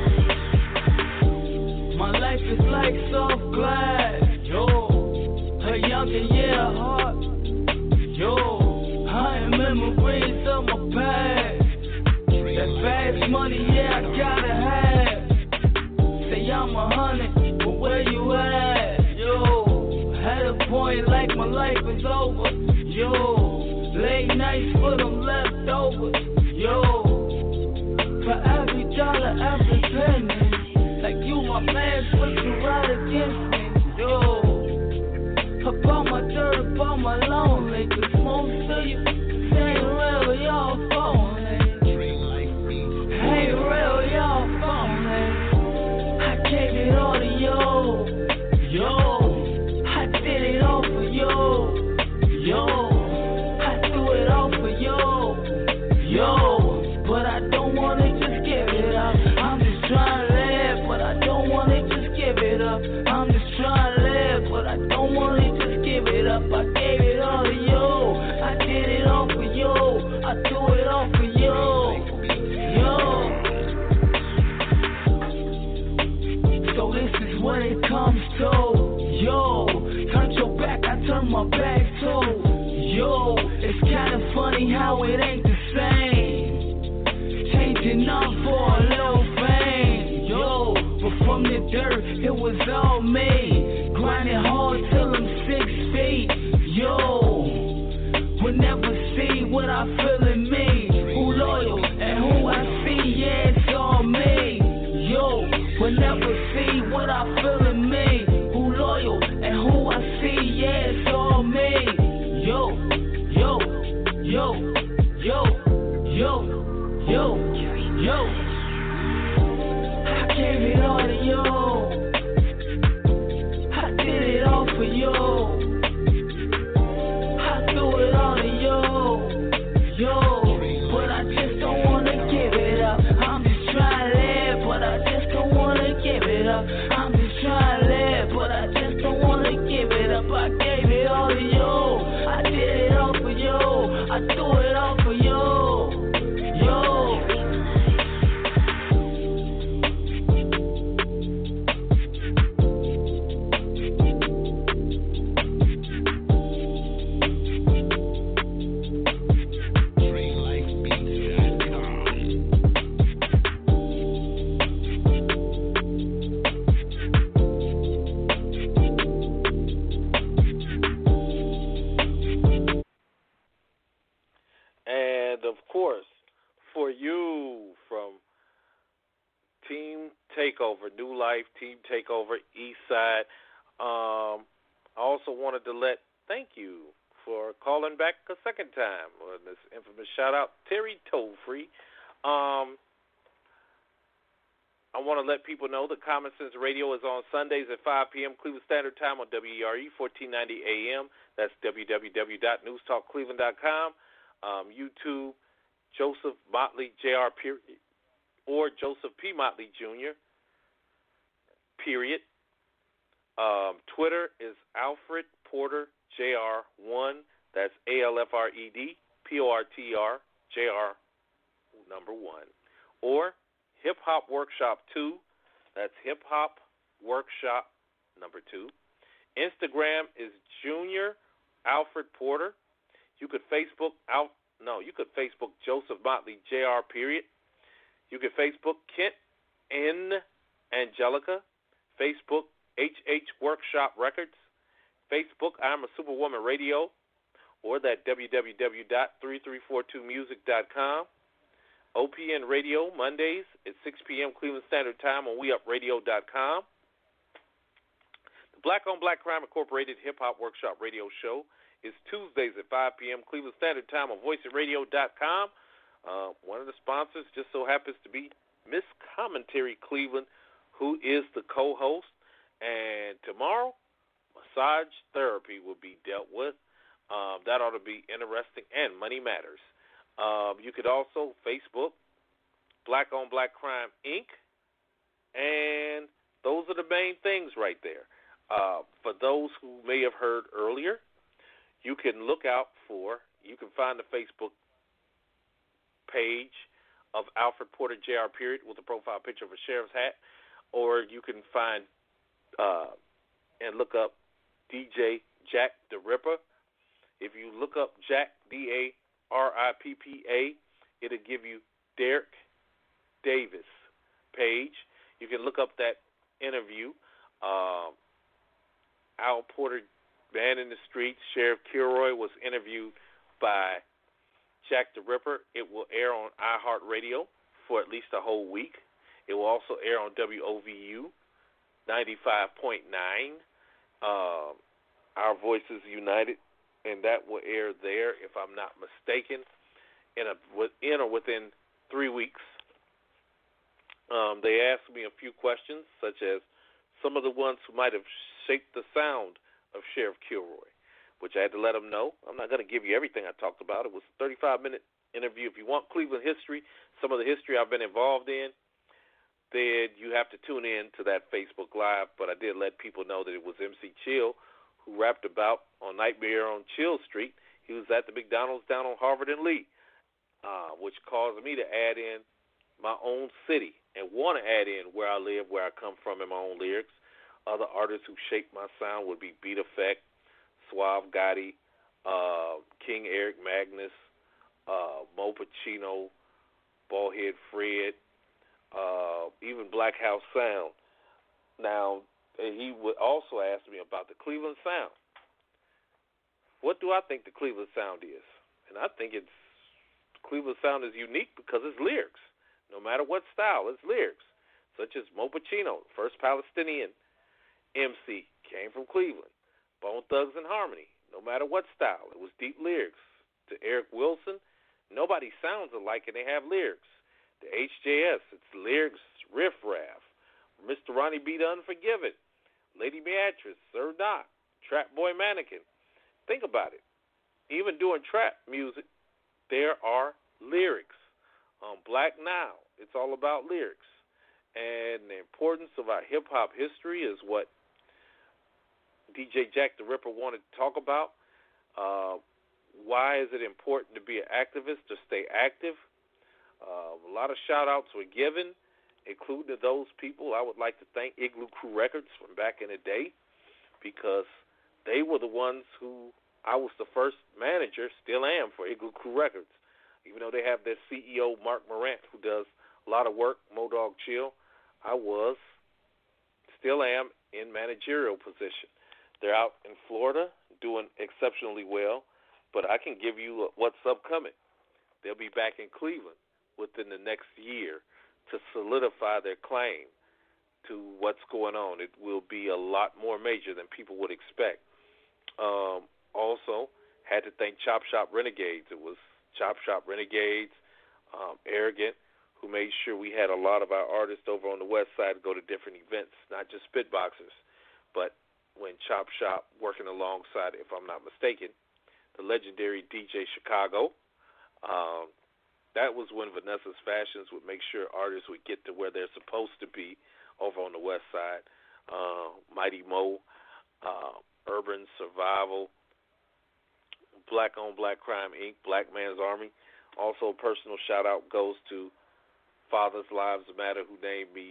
My life is like soft glass, yo. A younger yeah heart, yo. I am memories of my past. That fast money, yeah, I gotta have. Say I'm a hundred, but where you at, yo? Had a point like my life is over, yo. Late nights for them leftovers, yo. For every dollar, every penny, like you, my man, put you right against me, yo. About my dirt, about my lonely, cause most of you ain't real, y'all phony. Ain't real, y'all phony. I gave it all to you, yo. I did it all for you, yo. I do it all for you, yo. But I don't wanna just give it up. I'm just trying to live, but I don't wanna just give it up. I'm just trying to live, but I don't wanna just give it up. I gave it all to you. I did it all for you. I do it all for you, yo. So this is what it comes to, yo. Turn your back, I turn my back too, yo. It's kinda funny how it ain't the same. Changing up for a little fame, yo. But from the dirt, it was all me. Grinding hard till I'm six feet, yo. Will never see what I feel in me. Who loyal and who I see, yeah, it's all me, yo. Will never see what I feel in me. Who loyal and who I see, yeah, it's all me, yo, yo, yo, yo, yo, yo, yo. I gave it all to you. I did it all for you. I do it all to you, yo. But I just don't wanna give it up. I'm just trying to live, but I just don't wanna give it up. I'm just trying to live, but I just don't wanna give it up. I gave it all to you. I did it all for you. I do it all for you, yo. And of course, for you from Team Takeover, New Life, Team Takeover, Eastside, um, I also wanted to let thank you for calling back a second time on this infamous shout out, Terry Tollfree. Um, I want to let people know that Common Sense Radio is on Sundays at five p.m. Cleveland Standard Time on W E R E fourteen ninety A M. That's w w w dot news talk cleveland dot com. Um, YouTube, Joseph Motley J R period, or Joseph P. Motley Junior period. Um, Twitter is Alfred Porter J R one. That's A L F R E D P O R T R J R number one. Or Hip Hop Workshop two. That's Hip Hop Workshop number two. Instagram is Junior Alfred Porter. You could Facebook out no, you could Facebook Joseph Motley J R period. You could Facebook Kent N Angelica. Facebook H H Workshop Records. Facebook I'm a Superwoman Radio, or that w w w dot three three four two music dot com. O P N Radio Mondays at six p.m. Cleveland Standard Time on we up radio dot com. The Black on Black Crime Incorporated Hip Hop Workshop Radio Show is Tuesdays at five p.m. Cleveland Standard Time on voice radio dot com. Uh, one of the sponsors just so happens to be Miss Commentary Cleveland, who is the co-host. And tomorrow, massage therapy will be dealt with. Um, that ought to be interesting, and money matters. Um, you could also Facebook Black on Black Crime Incorporated, and those are the main things right there. Uh, for those who may have heard earlier, you can look out for, you can find the Facebook page of Alfred Porter J R period with a profile picture of a sheriff's hat, or you can find uh, and look up D J Jack the Ripper. If you look up Jack, D A R I P P A, it'll give you Derek Davis page. You can look up that interview. Uh, Al Porter, Man in the Streets, Sheriff Kilroy was interviewed by Jack the Ripper. It will air on iHeartRadio for at least a whole week. It will also air on W O V U ninety-five point nine, uh, Our Voices United, and that will air there, if I'm not mistaken, in a within or within three weeks. Um, they asked me a few questions, such as some of the ones who might have shaped the sound of Sheriff Kilroy, which I had to let them know. I'm not going to give you everything I talked about. It was a thirty-five minute interview. If you want Cleveland history, some of the history I've been involved in, then you have to tune in to that Facebook Live. But I did let people know that it was M C Chill who rapped about on Nightmare on Chill Street. He was at the McDonald's down on Harvard and Lee, uh, which caused me to add in my own city and want to add in where I live, where I come from in my own lyrics. Other artists who shaped my sound would be Beat Effect, Suave Gotti, uh, King Eric Magnus, uh, Mo Pacino, Ballhead Fred, uh, even Black House Sound. Now, he would also ask me about the Cleveland Sound. What do I think the Cleveland Sound is? And I think it's Cleveland Sound is unique because it's lyrics. No matter what style, it's lyrics. Such as Mo Pacino, first Palestinian M C, came from Cleveland. Bone Thugs and Harmony, no matter what style, it was deep lyrics. To Eric Wilson, nobody sounds alike and they have lyrics. To H J S, it's lyrics, riff raff. Mister Ronnie B. the Unforgiven, Lady Beatrice, Sir Doc, Trap Boy Mannequin. Think about it. Even doing trap music, there are lyrics. Um, Black Now, it's all about lyrics. And the importance of our hip-hop history is what D J Jack the Ripper wanted to talk about. Uh, why is it important to be an activist, to stay active? Uh, a lot of shout-outs were given, including to those people. I would like to thank Igloo Crew Records from back in the day, because they were the ones who I was the first manager, still am, for Igloo Crew Records. Even though they have their C E O, Mark Morant, who does a lot of work, Modog Chill, I was, still am, in managerial position. They're out in Florida doing exceptionally well, but I can give you what's upcoming. They'll be back in Cleveland within the next year to solidify their claim to what's going on. It will be a lot more major than people would expect. Um, also, had to thank Chop Shop Renegades. It was Chop Shop Renegades, um, Arrogant, who made sure we had a lot of our artists over on the west side go to different events, not just Spitboxers, but when Chop Shop, working alongside, if I'm not mistaken, the legendary D J Chicago. Um, that was when Vanessa's Fashions would make sure artists would get to where they're supposed to be over on the west side. Uh, Mighty Mo, uh, Urban Survival, Black on Black Crime Incorporated, Black Man's Army. Also, a personal shout-out goes to Fathers Lives Matter, who named me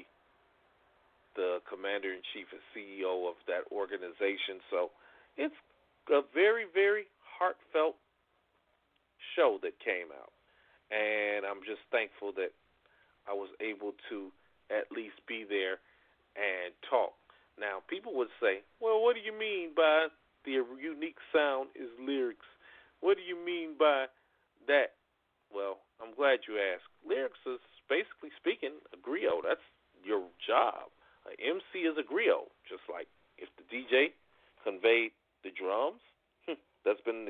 the commander-in-chief and C E O of that organization. So it's a very, very heartfelt show that came out. And I'm just thankful that I was able to at least be there and talk. Now, people would say, well, what do you mean by the unique sound is lyrics? What do you mean by that? Well, I'm glad you asked. Lyrics is, basically speaking, a griot. That's your job. An M C is a griot, just like if the D J conveyed the drums, that's been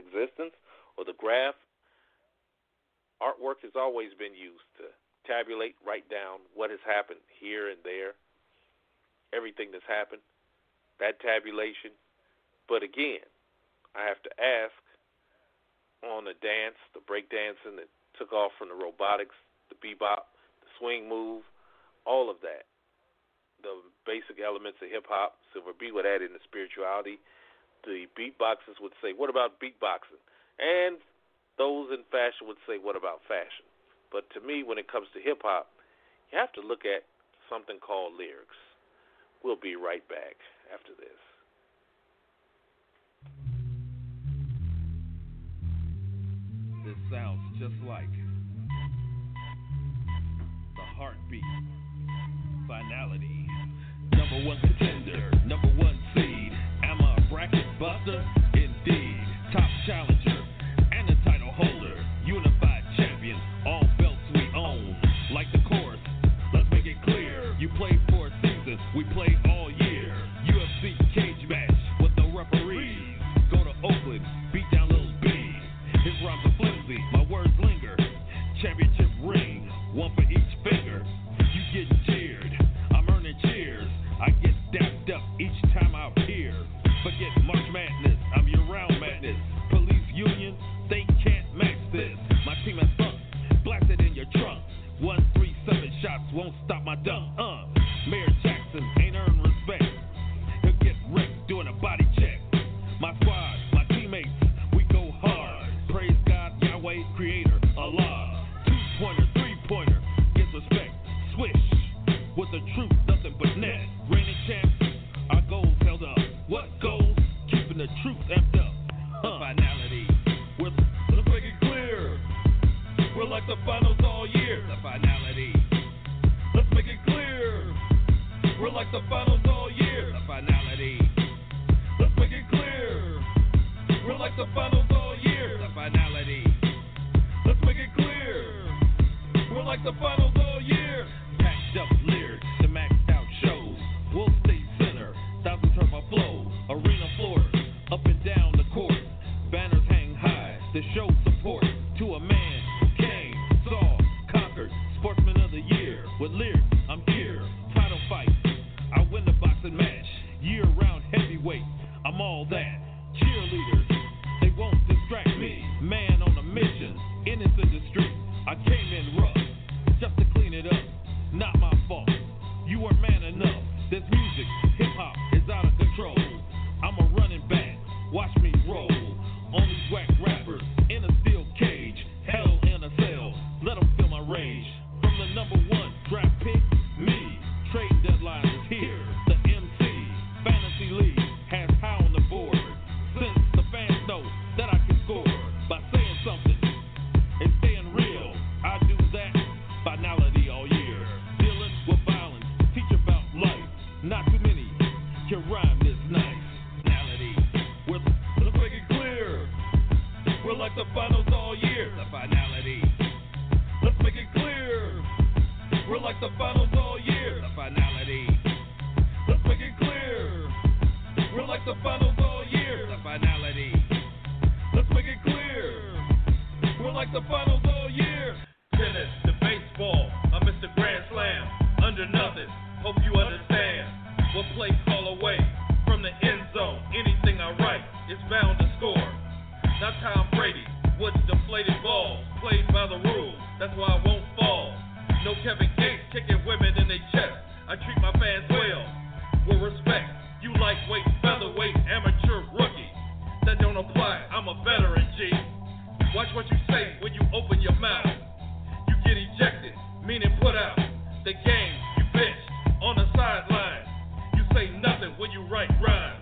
has always been used to tabulate, write down what has happened here and there, everything that's happened, that tabulation. But again, I have to ask, on the dance, the break dancing that took off from the robotics, the bebop, the swing move, all of that, the basic elements of hip-hop, Silver B would add in the spirituality. The beatboxers would say, what about beatboxing? And those in fashion would say, what about fashion? But to me, when it comes to hip-hop, you have to look at something called lyrics. We'll be right back after this. This sounds just like the heartbeat. Finality. Number one contender, number one seed. Am I a bracket buster? Indeed. Top challenger and a title holder. Unified champion, all belts we own. Like the chorus, let's make it clear. You played for a season, we played all year. U F C cage match with no referees. Go to Oakland, beat down Lil B. His rhymes are flimsy, my words linger. Championship ring, one for each finger. You getting cheered, I'm earning cheers. I get dapped up each time I appear. Forget March Madness, I'm year-round madness. Police union, they can't match this. My team has sunk, blasted in your trunk. One, three, seven shots won't stop my dunk. Uh, Mayor Jackson ain't earned respect. He'll get wrecked doing a body check. My squad, my teammates, we go hard. Praise God, Yahweh, Creator, Allah. Two-pointer, three-pointer, gets respect. Swish, with the truth, nothing but net. Reigning champs, our goals held up. What goals? Keeping the truth amped up. Huh. Finality. With, let's make it clear. We're like the finals all year. The finality. Let's make it clear. We're like the finals all year. The finality. Let's make it clear. We're like the finals all year. The finality. Let's make it clear. We're like the finals all year. Packed up lyrics to maxed out shows. We'll stay center. Thousands heard my flow. Arena floors, up and down the court. Banners hang high. The show support to a man who came, saw, conquered. Sportsman of the year. With lyrics, I'm here. Title fight. I win the boxing match. Year-round heavyweight. I'm all that. Cheerleaders, they won't distract me. Man on a mission in this industry. I came in rough just to clean it up. Not my fault. You weren't man enough. This music, hip-hop, is out of control. I'm a running back. Watch me roll. On these whack rappers in a steel cage. Hell in a cell. Let them feel my rage. From the number one draft pick, me. Trade deadline is here. The M C Fantasy League has high on the board. Since the fans know that I can score by saying something and staying real, I do that. Finality all year. Dealing with violence, teach about life. Not too many can rhyme this nice. Finality. With, let's make it clear. We're like the finals all year. The finality. Let's make it clear. We're like the finals all year. The finality. Let's make it clear. We're like the finals all year. The finality. Let's make it clear. We're like the finals all year. Tennis to baseball, I'm Mister Grand Slam. Under nothing, hope you understand. What play call away from the end zone? Anything I write is bound to score. Not Tom Brady, with deflated balls. Played by the rules, that's why I won't fall. No Kevin Gates kicking women in their chest. I treat my fans well, with respect. You lightweight, featherweight, amateur rookie. That don't apply, I'm a veteran, G. Watch what you say when you open your mouth. You get ejected, meaning put out. The game, you bitch, on the sideline. You say nothing when you write rhymes.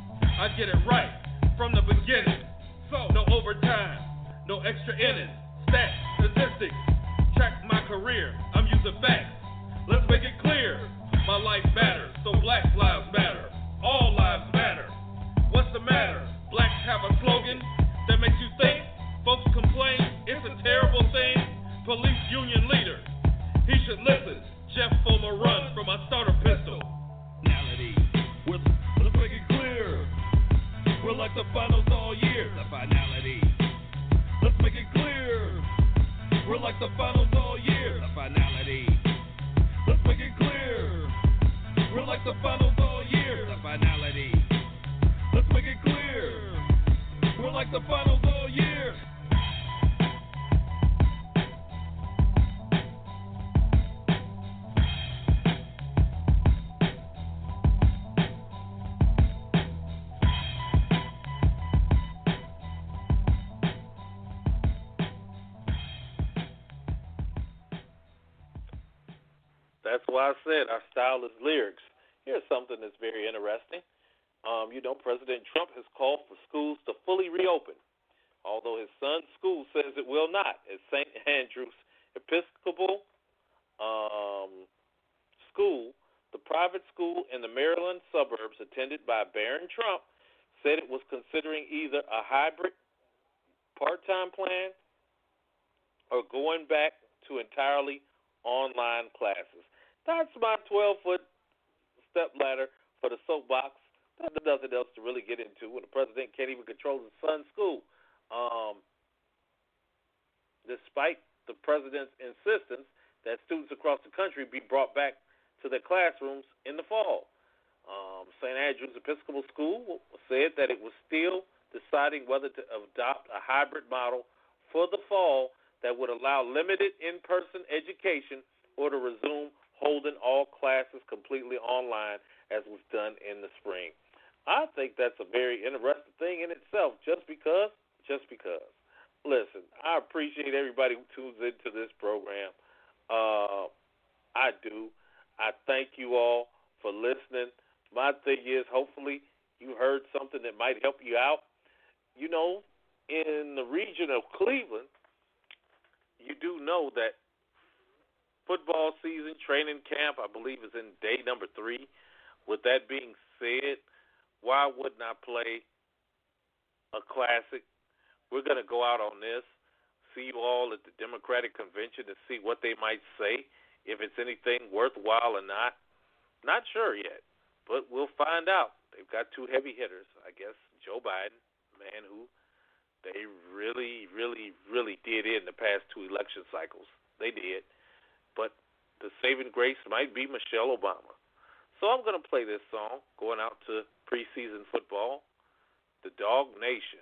I get it right from the beginning. So, no overtime, no extra innings. Stats, statistics, track my career. I'm using facts. Let's make it clear. My life matters, so black lives matter. All lives matter. What's the matter? Blacks have a slogan that makes you think. Folks complain, it's a terrible thing. Police union leader, he should listen. Jeff Fulmer run from my starter pistol. Finality. With, let's make it clear. We're like the finals all year. The finality. Let's make it clear. We're like like the finals all year. The finality. Let's make it clear. We're like the finals all year. The finality. Let's make it clear. We're like the finals all year. That's why I said our style is lyrics. Here's something that's very interesting. Um, you know, President Trump has called for schools to fully reopen, although his son's school says it will not. At Saint Andrew's Episcopal um, School, the private school in the Maryland suburbs attended by Barron Trump, said it was considering either a hybrid part-time plan or going back to entirely online classes. That's my twelve-foot step ladder for the soapbox. There's nothing else to really get into when the president can't even control his son's school. Um, despite the president's insistence that students across the country be brought back to their classrooms in the fall. Um, Saint Andrew's Episcopal School said that it was still deciding whether to adopt a hybrid model for the fall that would allow limited in-person education or to resume holding all classes completely online as was done in the spring. I think that's a very interesting thing in itself, just because, just because. Listen, I appreciate everybody who tunes into this program. Uh, I do. I thank you all for listening. My thing is, hopefully you heard something that might help you out. You know, in the region of Cleveland, you do know that football season, training camp, I believe, is in day number three. With that being said, why wouldn't I play a classic? We're going to go out on this, see you all at the Democratic Convention to see what they might say, if it's anything worthwhile or not. Not sure yet, but we'll find out. They've got two heavy hitters. I guess Joe Biden, man who they really, really, really did in the past two election cycles. They did. But the saving grace might be Michelle Obama. So I'm going to play this song going out to preseason football, the Dog Nation.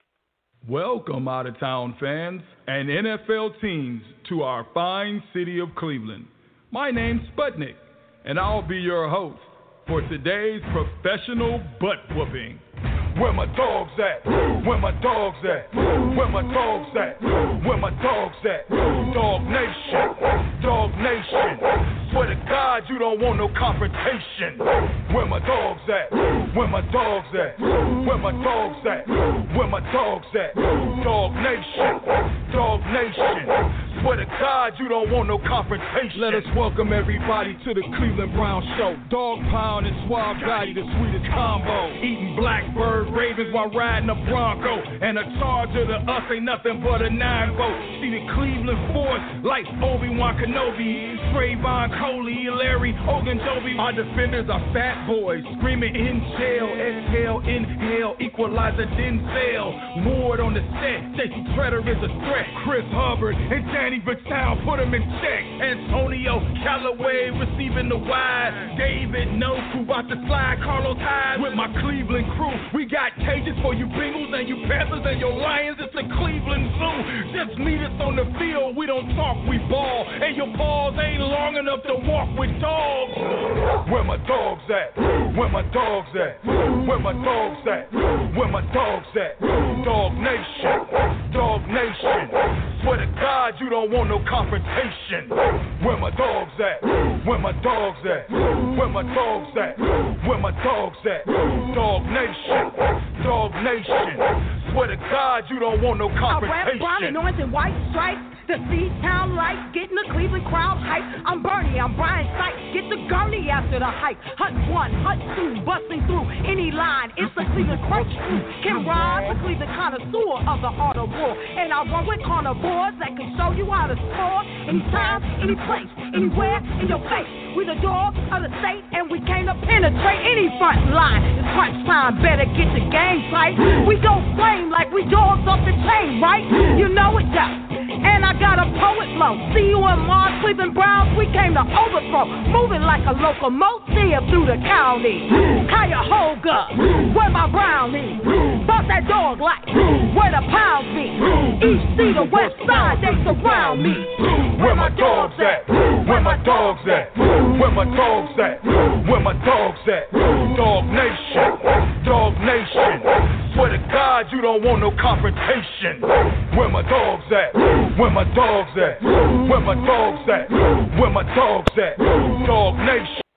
Welcome, out-of-town fans and N F L teams, to our fine city of Cleveland. My name's Sputnik, and I'll be your host for today's professional butt-whooping. Where my dogs at? Where my dogs at? Where my dogs at? Where my dogs at? Dog Nation, Dog Nation. Swear to God you don't want no confrontation. Where my dogs at? Where my dogs at? Where my dogs at? Where my dogs at? Dog Nation, Dog Nation. Swear to God you don't want no confrontation. Let us welcome everybody to the Cleveland Brown Show. Dog pound and Suave Gotti, the sweetest combo. Eating Blackbird Ravens while riding a Bronco. And a charger to us ain't nothing but a nine vote. See the Cleveland Force like Obi-Wan Kenobi, Trayvon Coley, Larry Ogunjobi. Our defenders are fat boys screaming in jail. Exhale, inhale, equalizer Denzel. Ward on the set, Stacey Treader is a threat. Chris Hubbard and Danny Vitale put him in check. Antonio Callaway receiving the wide. David Noku about to slide Carlos Hyde with my Cleveland crew. We got cages for you Bengals and you Panthers and your Lions. It's the Cleveland Zoo. Just meet us on the field. We don't talk, we ball. And your balls ain't long enough to walk with dogs. Where my dogs at? Where my dogs at? Where my dogs at? Where my dogs at? Dog Nation, Dog Nation. Swear to God you don't want no confrontation. Where my dogs at? Where my dogs at? Where my dogs at? Where my dogs at? Dog Nation, Dog Nation. Swear to God you don't want no confrontation. I rap brown and orange and white stripes. The C-Town lights, getting the Cleveland crowd hype. I'm Bernie, I'm Brian Sykes. Get the gurney after the hype. Hut one, hut two, busting through any line. It's the Cleveland Crunch Crew. Kim Ross, the Cleveland connoisseur of the art of war. And I run with carnivores that can show you how to score. Anytime, any place, anywhere, in your face. We the dogs of the state, and we came to penetrate any front line. It's crunch time, better get the game tight. We don't flame like we dogs off the chain, right? You know it, yeah. And I got a poet flow. See you and Mars, Cleveland Browns, we came to overthrow. Moving like a locomotive through the county. Cuyahoga, where my brownie. Bust that dog like where the pounds be. East C, the west side, they surround me. Where my dogs at? Where my dogs at? Where my dogs at? Where my dogs at? Dog Nation, Dog Nation. Swear to God, you don't want no confrontation. Where my dogs at? Where my dogs at? Where my dogs at? Where my dogs at? Dog Nation.